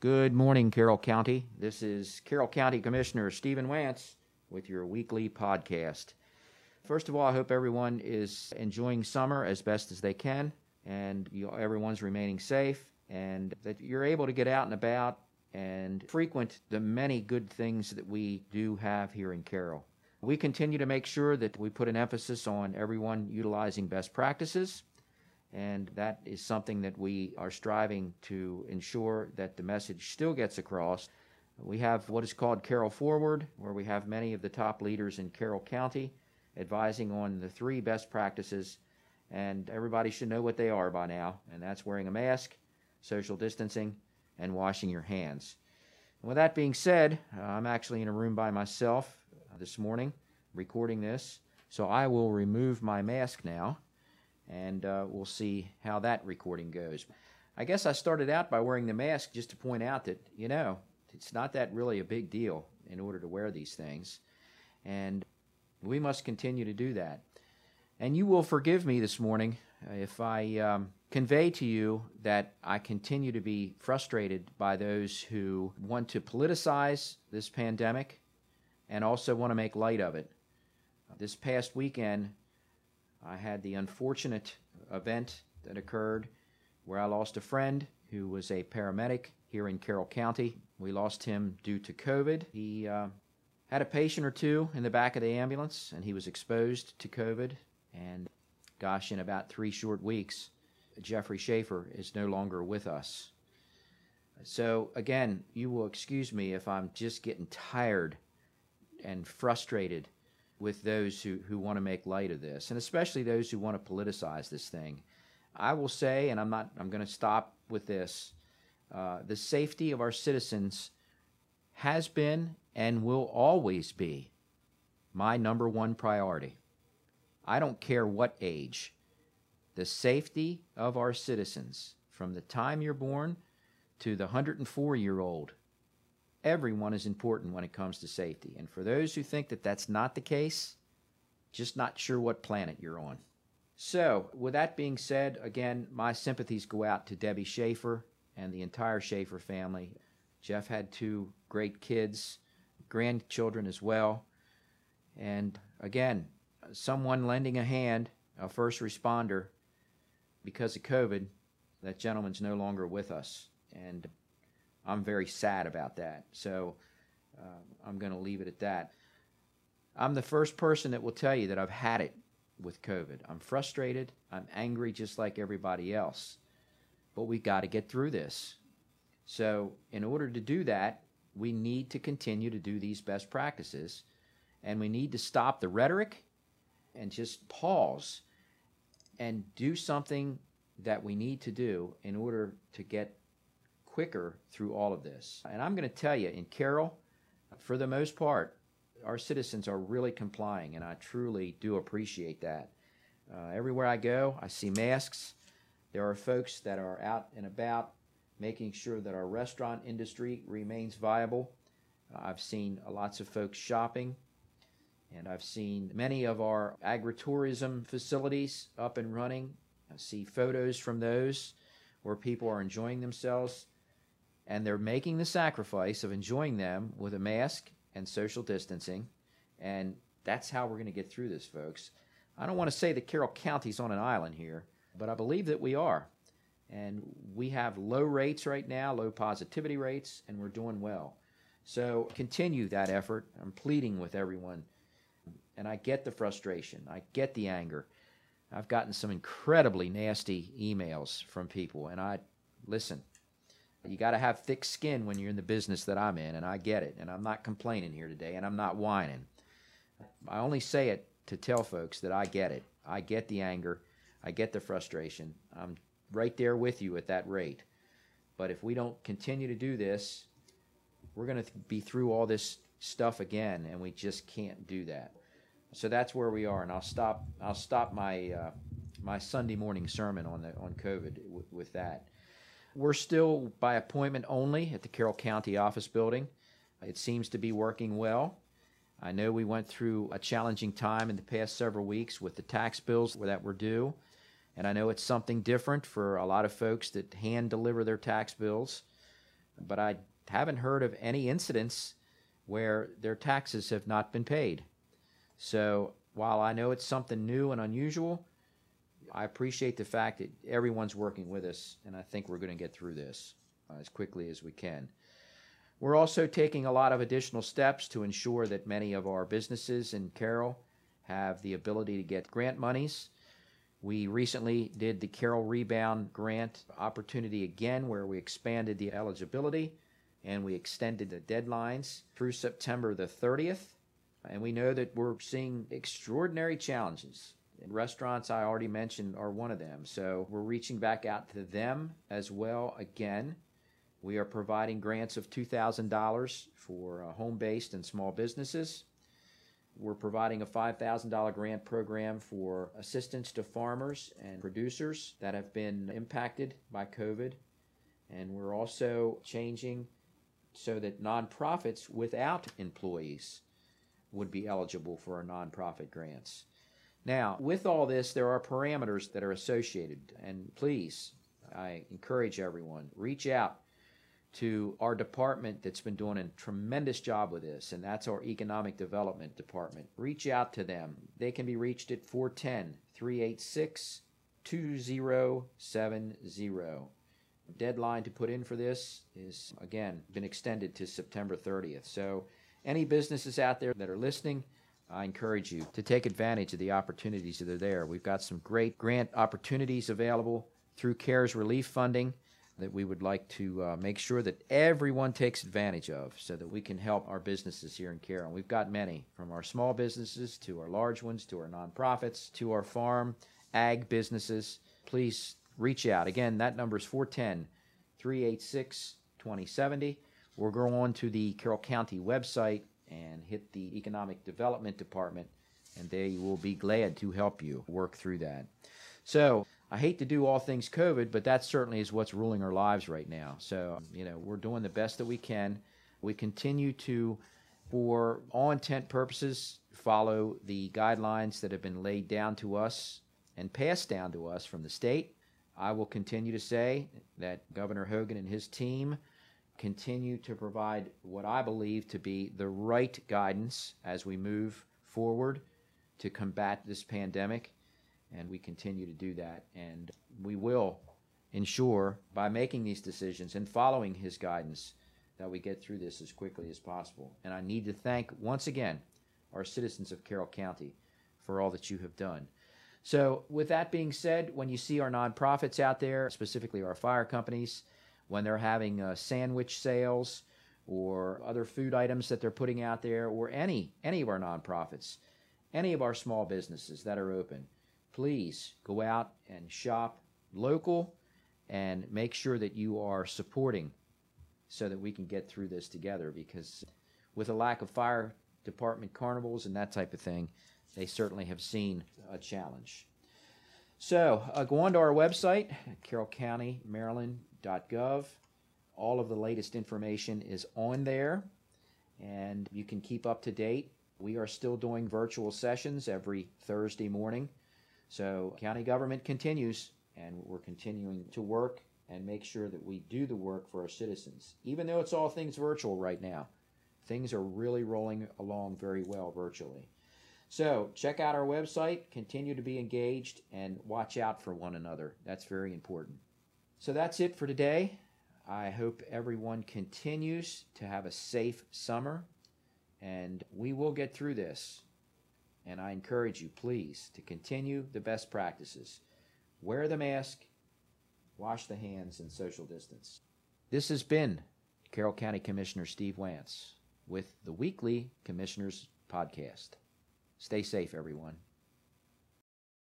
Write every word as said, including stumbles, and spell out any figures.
Good morning, Carroll County. This is Carroll County Commissioner Stephen Wance with your weekly podcast. First of all, I hope everyone is enjoying summer as best as they can, and you, everyone's remaining safe, and that you're able to get out and about and frequent the many good things that we do have here in Carroll. We continue to make sure that we put an emphasis on everyone utilizing best practices, and that is something that we are striving to ensure that the message still gets across. We have what is called Carroll Forward, where we have many of the top leaders in Carroll County advising on the three best practices, and everybody should know what they are by now, and that's wearing a mask, social distancing, and washing your hands. And with that being said, uh, I'm actually in a room by myself uh, this morning recording this, so I will remove my mask now, and uh, we'll see how that recording goes. I guess I started out by wearing the mask just to point out that, you know, it's not that really a big deal in order to wear these things, and we must continue to do that. And you will forgive me this morning if I um, convey to you that I continue to be frustrated by those who want to politicize this pandemic and also want to make light of it. This past weekend, I had the unfortunate event that occurred where I lost a friend who was a paramedic here in Carroll County. We lost him due to COVID. He uh, had a patient or two in the back of the ambulance, and he was exposed to COVID. And gosh, in about three short weeks, Jeffrey Schaefer is no longer with us. So again, you will excuse me if I'm just getting tired and frustrated with those who, who want to make light of this, and especially those who want to politicize this thing. I will say, and I'm not, I'm going to stop with this, uh, the safety of our citizens has been and will always be my number one priority. I don't care what age. The safety of our citizens, from the time you're born to the one hundred four-year-old, everyone is important when it comes to safety. And for those who think that that's not the case, just not sure what planet you're on. So, with that being said, again, my sympathies go out to Debbie Schaefer and the entire Schaefer family. Jeff had two great kids, grandchildren as well. And again, someone lending a hand, a first responder, because of COVID, that gentleman's no longer with us. And I'm very sad about that. So uh, I'm going to leave it at that. I'm the first person that will tell you that I've had it with COVID. I'm frustrated. I'm angry just like everybody else. But we've got to get through this. So in order to do that, we need to continue to do these best practices. And we need to stop the rhetoric and just pause and do something that we need to do in order to get quicker through all of this. And I'm going to tell you, in Carroll, for the most part, our citizens are really complying, and I truly do appreciate that. Uh, everywhere I go, I see masks. There are folks that are out and about making sure that our restaurant industry remains viable. Uh, I've seen uh, lots of folks shopping, and I've seen many of our agritourism facilities up and running. I see photos from those where people are enjoying themselves, and they're making the sacrifice of enjoying them with a mask and social distancing, and that's how we're going to get through this, folks. I don't want to say that Carroll County's on an island here, but I believe that we are, and we have low rates right now, low positivity rates, and we're doing well. So continue that effort. I'm pleading with everyone, and I get the frustration. I get the anger. I've gotten some incredibly nasty emails from people, and I, listen, you got to have thick skin when you're in the business that I'm in, and I get it, and I'm not complaining here today, and I'm not whining. I only say it to tell folks that I get it. I get the anger. I get the frustration. I'm right there with you at that rate. But if we don't continue to do this, we're going to be through all this stuff again, and we just can't do that. So that's where we are, and I'll stop. I'll stop my uh, my Sunday morning sermon on the on COVID w- with that. We're still by appointment only at the Carroll County office building. It seems to be working well. I know we went through a challenging time in the past several weeks with the tax bills that were due, and I know it's something different for a lot of folks that hand deliver their tax bills. but I haven't heard of any incidents where their taxes have not been paid. So while I know it's something new and unusual, I appreciate the fact that everyone's working with us, and I think we're going to get through this uh, as quickly as we can. We're also taking a lot of additional steps to ensure that many of our businesses in Carroll have the ability to get grant monies. We recently did the Carroll Rebound Grant opportunity again, where we expanded the eligibility and we extended the deadlines through September the thirtieth. And we know that we're seeing extraordinary challenges. And restaurants, I already mentioned, are one of them. So we're reaching back out to them as well again. We are providing grants of two thousand dollars for uh, home-based and small businesses. We're providing a five thousand dollars grant program for assistance to farmers and producers that have been impacted by COVID. And we're also changing so that nonprofits without employees would be eligible for our nonprofit grants. Now, with all this, there are parameters that are associated. And please, I encourage everyone, reach out to our department that's been doing a tremendous job with this, and that's our Economic Development Department. Reach out to them. They can be reached at four one zero, three eight six, two zero seven zero. Deadline to put in for this is, again, been extended to September thirtieth. So any businesses out there that are listening, I encourage you to take advantage of the opportunities that are there. We've got some great grant opportunities available through CARES relief funding that we would like to uh, make sure that everyone takes advantage of so that we can help our businesses here in Carroll. We've got many, from our small businesses to our large ones to our nonprofits to our farm, ag businesses. Please reach out. Again, that number is four one zero, three eight six, two zero seven zero. Or go on to the Carroll County website and hit the Economic Development Department, and they will be glad to help you work through that. So I hate to do all things COVID, but that certainly is what's ruling our lives right now. So, you know, we're doing the best that we can. We continue to, for all intent purposes, follow the guidelines that have been laid down to us and passed down to us from the state. I will continue to say that Governor Hogan and his team continue to provide what I believe to be the right guidance as we move forward to combat this pandemic. And we continue to do that. And we will ensure, by making these decisions and following his guidance, that we get through this as quickly as possible. And I need to thank, once again, our citizens of Carroll County for all that you have done. So with that being said, when you see our nonprofits out there, specifically our fire companies, when they're having uh, sandwich sales or other food items that they're putting out there, or any, any of our nonprofits, any of our small businesses that are open, please go out and shop local and make sure that you are supporting so that we can get through this together, because with a lack of fire department carnivals and that type of thing, they certainly have seen a challenge. So uh, go on to our website, carroll county maryland dot gov. All of the latest information is on there, and you can keep up to date. We are still doing virtual sessions every Thursday morning. So county government continues, and we're continuing to work and make sure that we do the work for our citizens. Even though it's all things virtual right now, things are really rolling along very well virtually. So check out our website, continue to be engaged, and watch out for one another. That's very important. So that's it for today. I hope everyone continues to have a safe summer, and we will get through this. And I encourage you, please, to continue the best practices. Wear the mask, wash the hands, and social distance. This has been Carroll County Commissioner Steve Wantz with the weekly Commissioners Podcast. Stay safe, everyone.